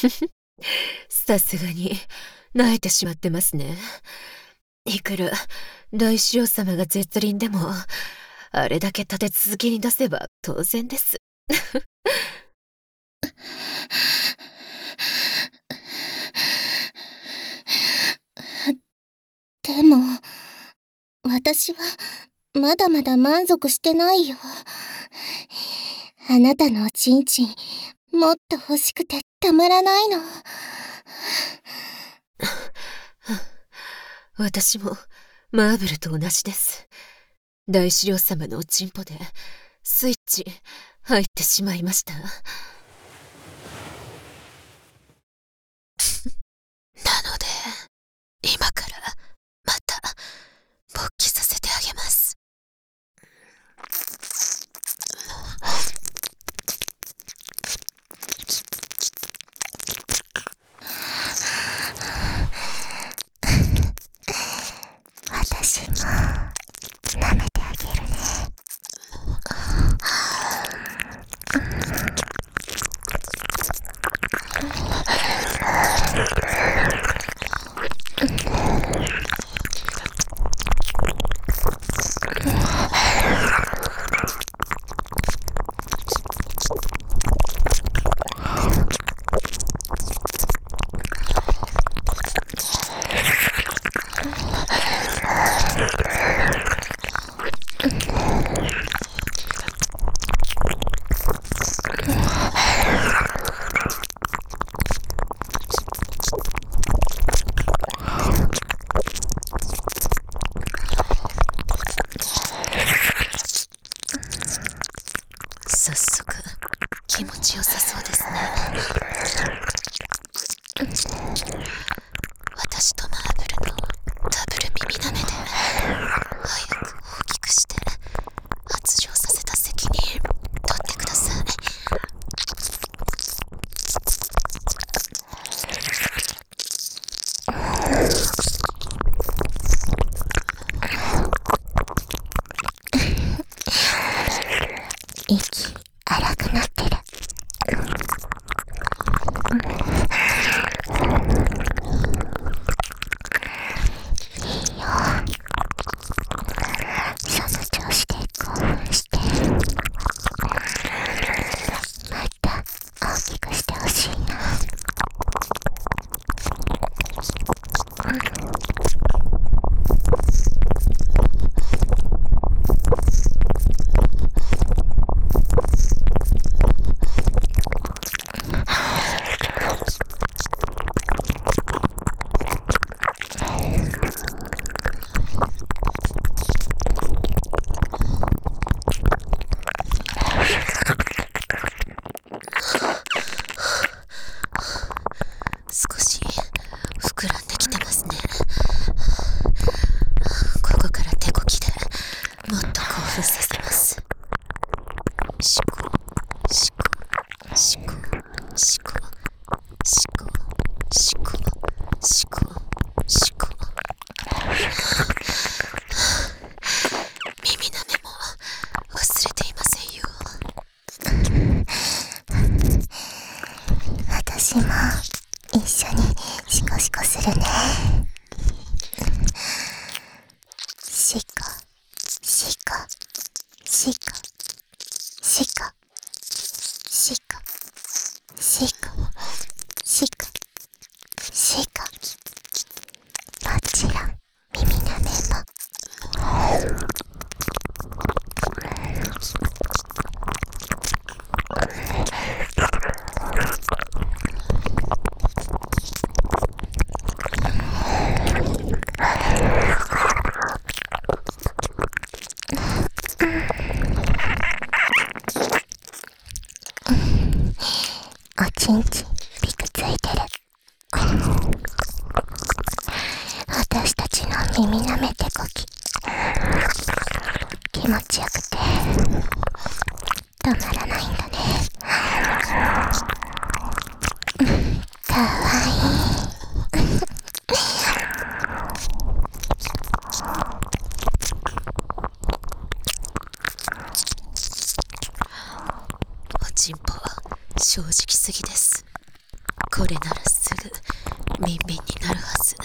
さすがに、萎えてしまってますね。いくら、大司令様が絶倫でも、あれだけ立て続けに出せば当然です。 でも、私はまだまだ満足してないよ。あなたのおちんちん、もっと欲しくてたまらないの。 私も、マーブルと同じです。大司令様のおちんぽで、スイッチ、入ってしまいました。なので、今から、また、勃起させてあげます。 私も、舐めてあげるね。 早速、気持ちよさそうですね。私とマーブルのダブル耳なめで、早く大きくして、発情させた責任、取ってください。 息荒くなってる。いいよ。その調子で興奮して、また大きくしてほしいな。 少し膨らんできてますね。ここから手こきでもっと興奮させます。シコシコシコシコシコシコシコシコ。耳なめも忘れていませんよ。 私も一緒にシコシコするね。シコシコシコシコシコシコシコシコ。もちろん耳なめも。おちんちんピクついてる。私たちの耳なめてこき、気持ちよくて止まらないんだね。かわいい。 おちんぽは正直すぎです。 これならすぐビンビンになるはず。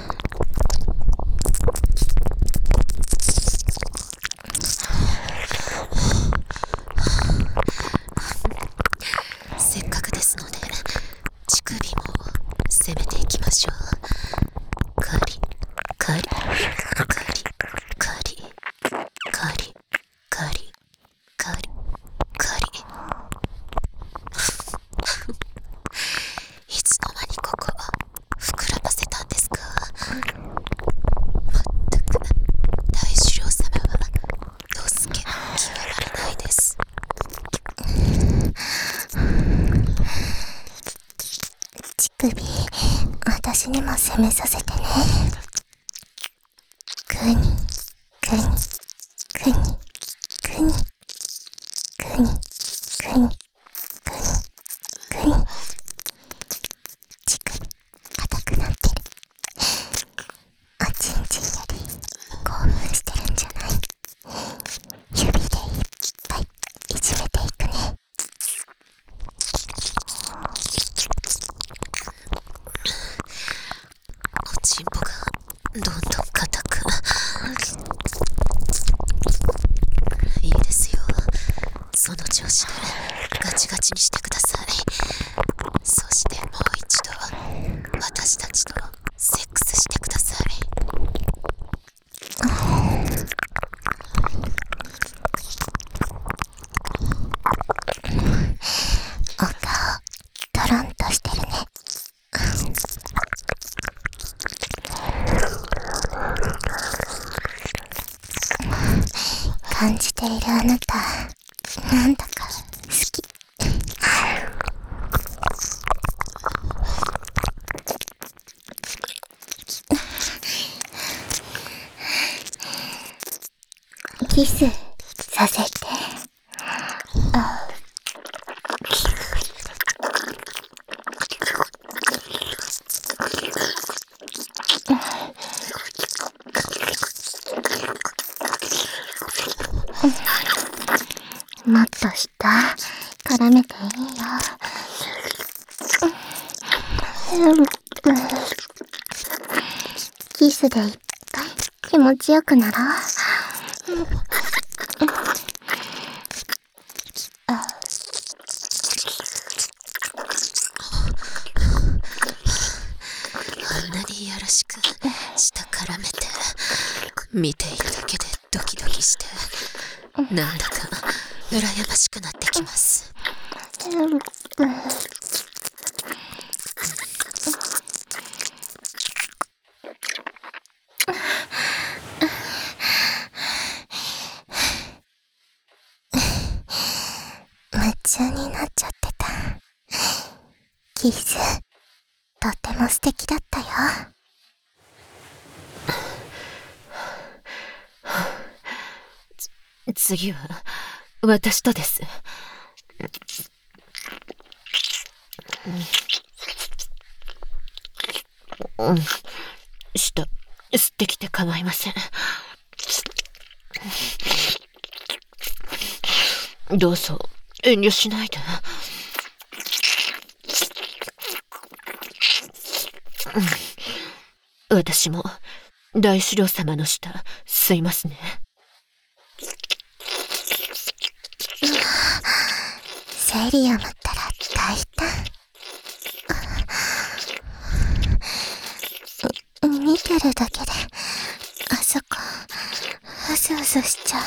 せっかくですので乳首も攻めていきましょう。カリカリカリカリカリカリカリカリ。いつの間にここ膨らませたんですか。まったく大狩猟様はドスケ極まりないです。 乳首、私にも攻めさせてね。くにくにくにくにくにくにくにくに。乳首硬くなってる。おちんちんより興奮してるんじゃない？指でいっぱいいじめていくね。 おちんぽがどんどん硬く。いいですよ、その調子でガチガチにしてください。そしてもう一度私たちとセックスしてください。 お顔トロンとしてるね。感じているあなた、なんだか好き。キスさせて。もっと下絡めていいよ。キスでいっぱい気持ちよくなろう。 あんなにいやらしく舌絡めて見ているだけでドキドキして、なんだか羨ましくなってきます。 夢中になっちゃってた。キスとっても素敵だったよ。 次は私とです。舌吸ってきて構いません。どうぞ遠慮しないで。私も大狩猟様の舌吸いますね。 セリアムったら大胆。見てるだけであそこうずうずしちゃう。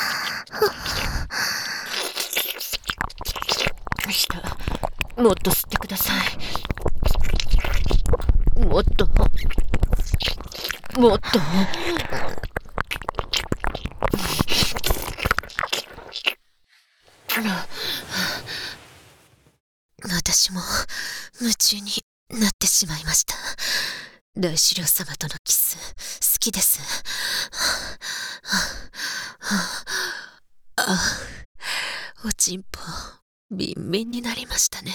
舌もっと吸ってください。もっともっと。私も夢中になってしまいました。大狩猟様とのキス好きです。おちんぽビンビンになりましたね。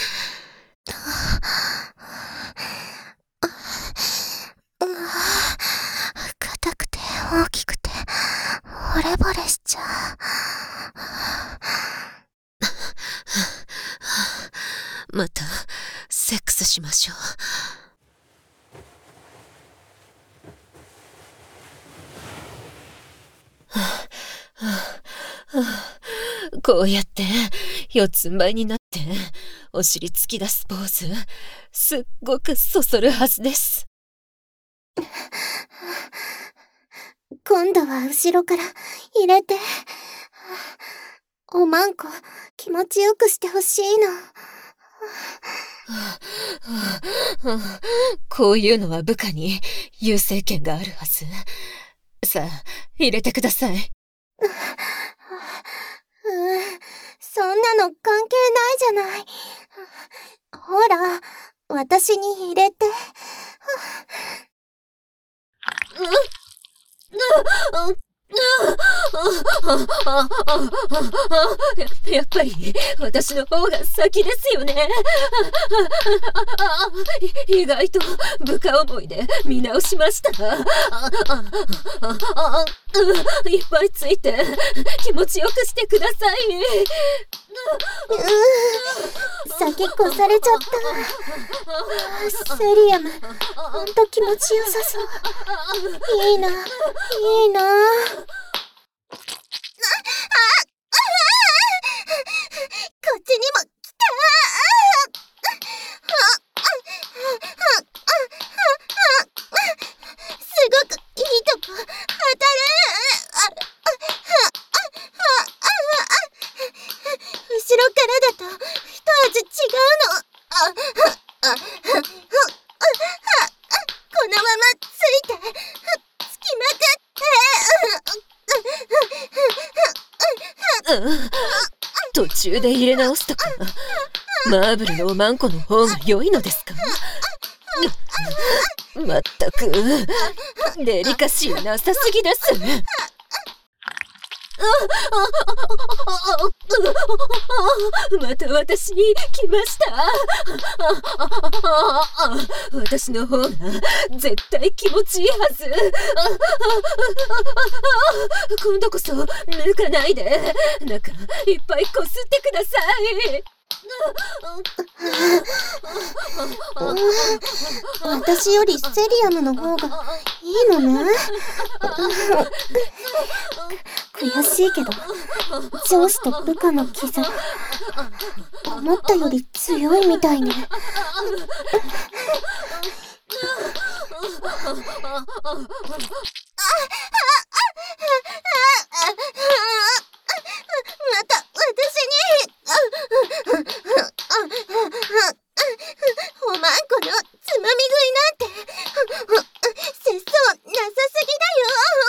硬くて大きくて惚れ惚れしちゃう。 またセックススしましょう。こうやって四つん這いになってお尻突き出すポーズ、すっごくそそるはずです。 今度は後ろから入れて。おまんこ気持ちよくしてほしいの。 こういうのは部下に優勢権があるはず。さあ、入れてください。 そんなの関係ないじゃない。ほら、私に入れて。 やっぱり私の方が先ですよね。意外と部下思いで見直しました。いっぱいついて気持ちよくしてください。 先越されちゃった。セリアム、ほんと気持ちよさそう。いいな、いいな。こっちにも来た。すごくいいとこ当たる。後ろからだと一味違うの。このままついてつきまくって途中で入れ直すとか、マーブルのおまんこの方が良いのですか？まったくデリカシーなさすぎです。また私に来ました。私の方が絶対気持ちいいはず。今度こそ抜かないで。中いっぱいこすってください。 私よりセリアムの方がいいのね。悔しいけど、上司と部下の絆、思ったより強いみたいね。また私におまんこのつまみ食いなんて節操なさすぎだよ。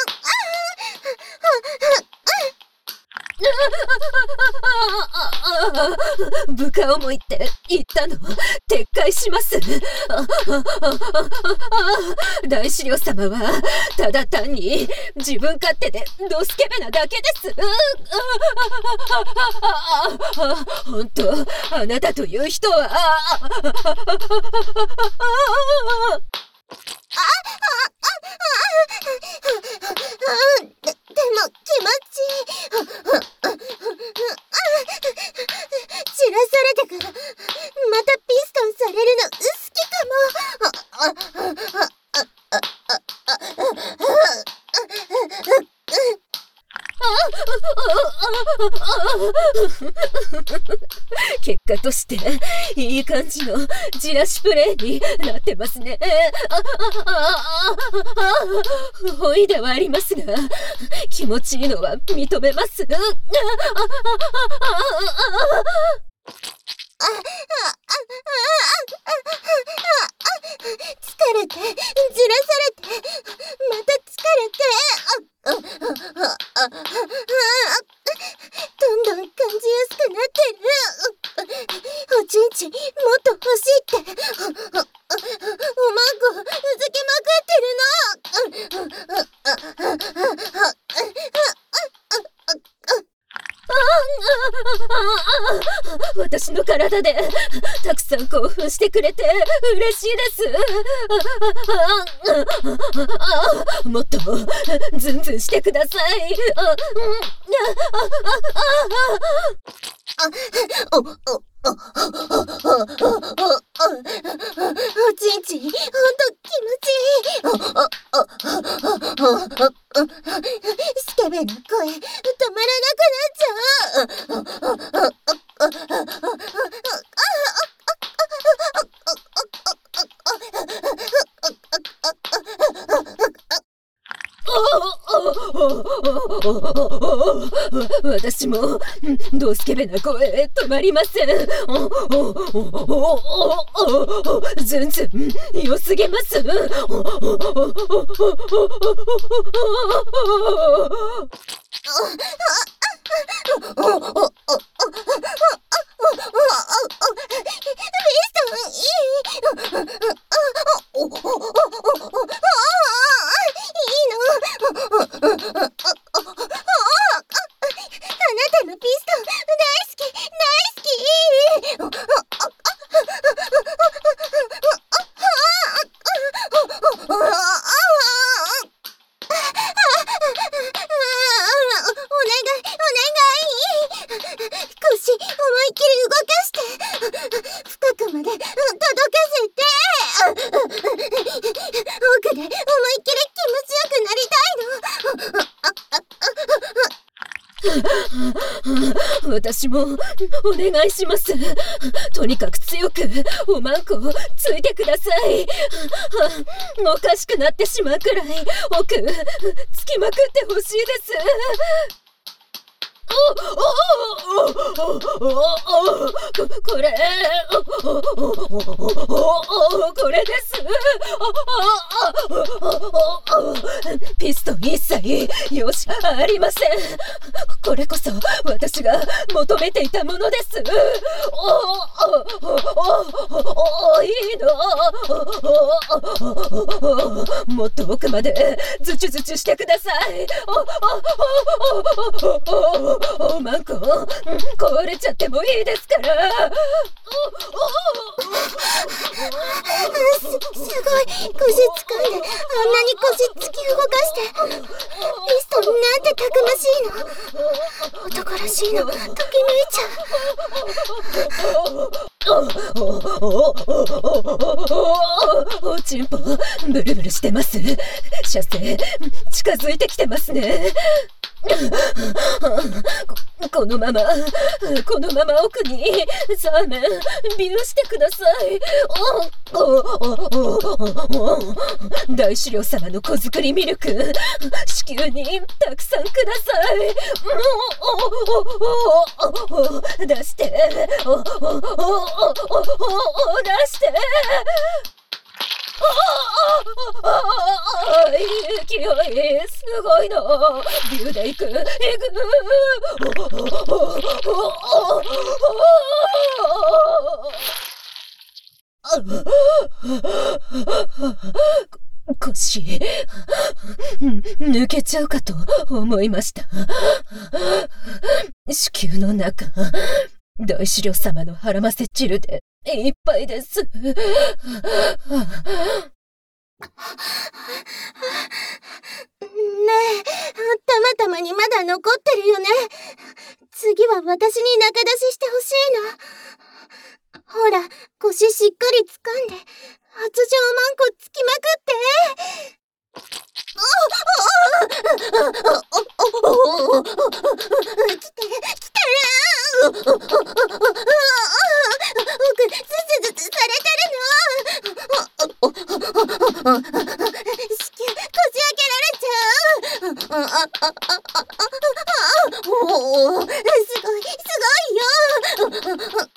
部下思いって言ったの撤回します。大司令様はただ単に自分勝手でドスケベなだけです。本当、あなたという人はでも気持ち散らされてからまたピストンされるの好きかも。 結果としていい感じのじらしプレイになってますね。不本意ではありますが気持ちいいのは認めます。 疲れて、じらされて、また疲れて、どんどん感じやすくなってる。おちんちんもっと欲しいって、おまんこうずきまくってるの。 私の体でたくさん興奮してくれて嬉しいです。もっとズンズンしてください。 ちいい、ほんと気持ちいい。スケベな声、止まらなくなっちゃう。 私もドスケベな声止まりません。ずんずん良すぎます。奥で思いっきり気持ちよくなりたいの。私もお願いします。とにかく強くおまんこついてください。おかしくなってしまうくらい奥つきまくってほしいです。これです。ピストン一切よしありません。これこそ私が求めていたものです。いいの。もっと奥までズチュズチュしてください。マンコ壊れちゃってもいいですから。すごい腰掴んで、あんなに腰突き動かして。ピストンなんてたくましいの。男らしいの、ときめいちゃう。おちんぽブルブルしてます。射精近づいてきてますね。このまま奥にサーメンビューしてください。大狩猟様の子作りミルク子宮にたくさんください。出して出して勢いすごいの。ビューでいく。腰抜けちゃうかと思いました。子宮の中大狩猟様の腹ませ汁でいっぱいです。ねえ、たまにまだ残ってるよね。次は私に仲出ししてほしいの。ほら、腰しっかり掴んで、発情マンコつきまくって。来てる。奥、ズツズツされてるの。子宮こじ開けられちゃう。すごいよ。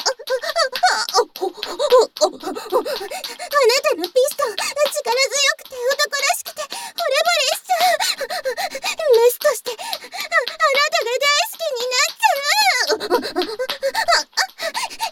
あなたのピストン、力強くて男らしくて惚れ惚れしちゃう。メスとしてあなたが大好きになっちゃう。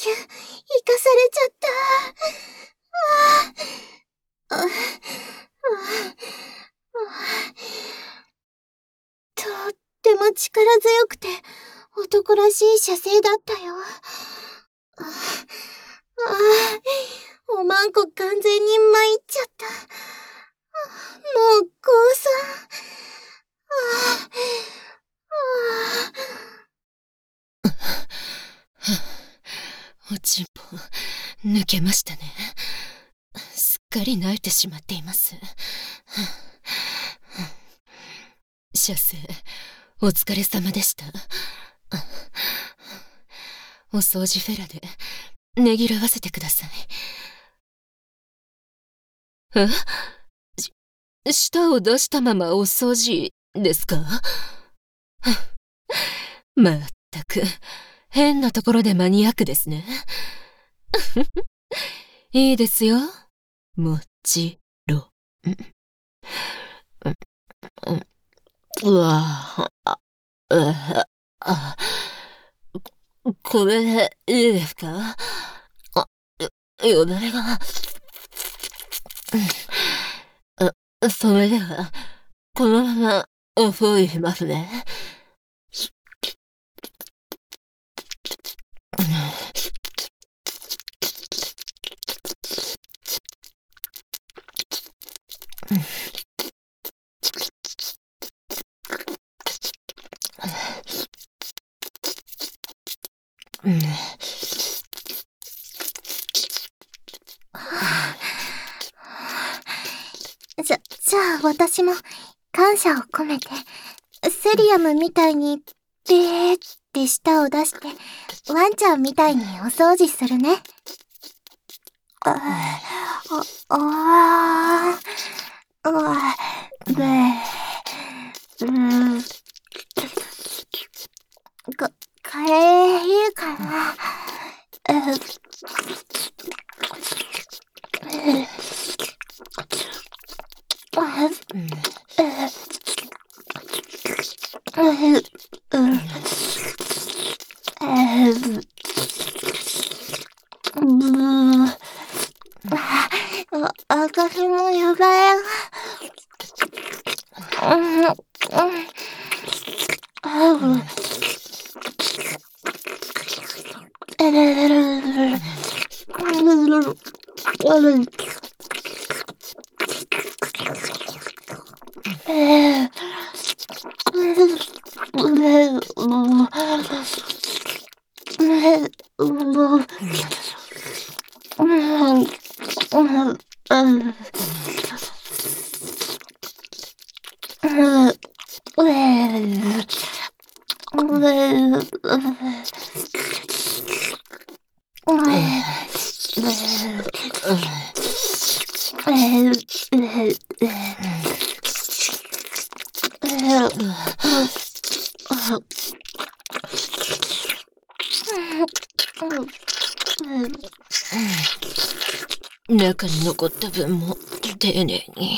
生かされちゃった。とっても力強くて男らしい射精だったよ。おまんこ完全に参っちゃった。もう降参。 おちんぽ抜けましたね。すっかり慣れてしまっています。射精お疲れ様でした。お掃除フェラでねぎらわせてください。舌を出したままお掃除ですか？まったく変なところでマニアックですね。いいですよ、もちろん。うわこれでいいですか？よだれが。それでは、このままお掃除しますね。 じゃあ私も感謝を込めて、セリアムみたいに、べーって舌を出して、ワンちゃんみたいにお掃除するね。これ、いいかな。私もよだれが。 中に残った分も丁寧に。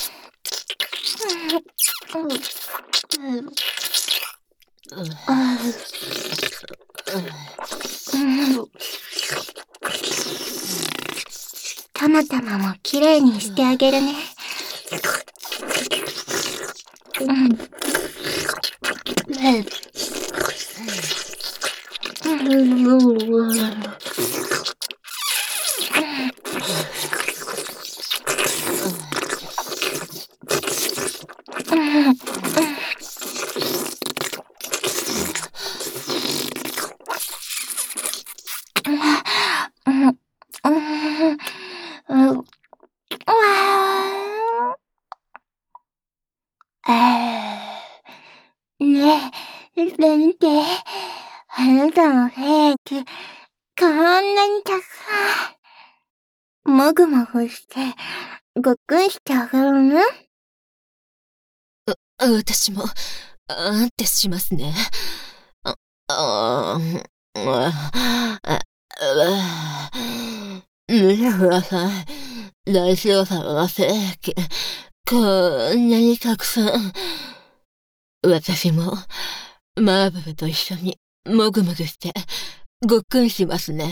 たまたまもきれいにしてあげるね。ねえ、見て。あなたの精液、こんなにたくさん。もぐもぐして、ごっくんしてあげるね。 私も、あーってしますね。見てください。大将様の精液、こんなにたくさん。私も、マーブルと一緒にもぐもぐして、 ごっくんしますね。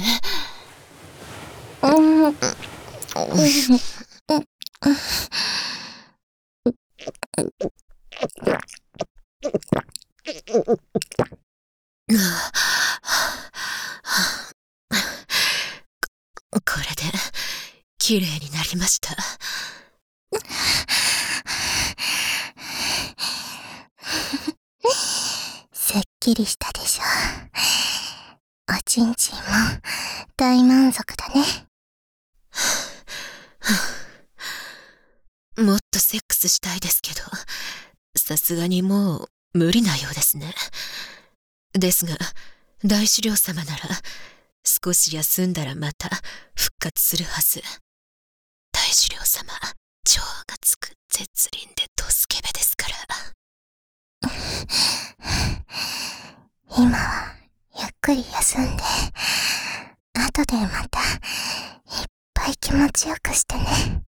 これで綺麗になりました。 すっきりしたでしょ。おちんちんも大満足だね。 もっとセックスしたいですけど、さすがにもう無理なようですね。ですが、大司領様なら少し休んだらまた復活するはず。大司領様、超がつく絶倫でドスケベですから。 今はゆっくり休んで、後でまたいっぱい気持ちよくしてね。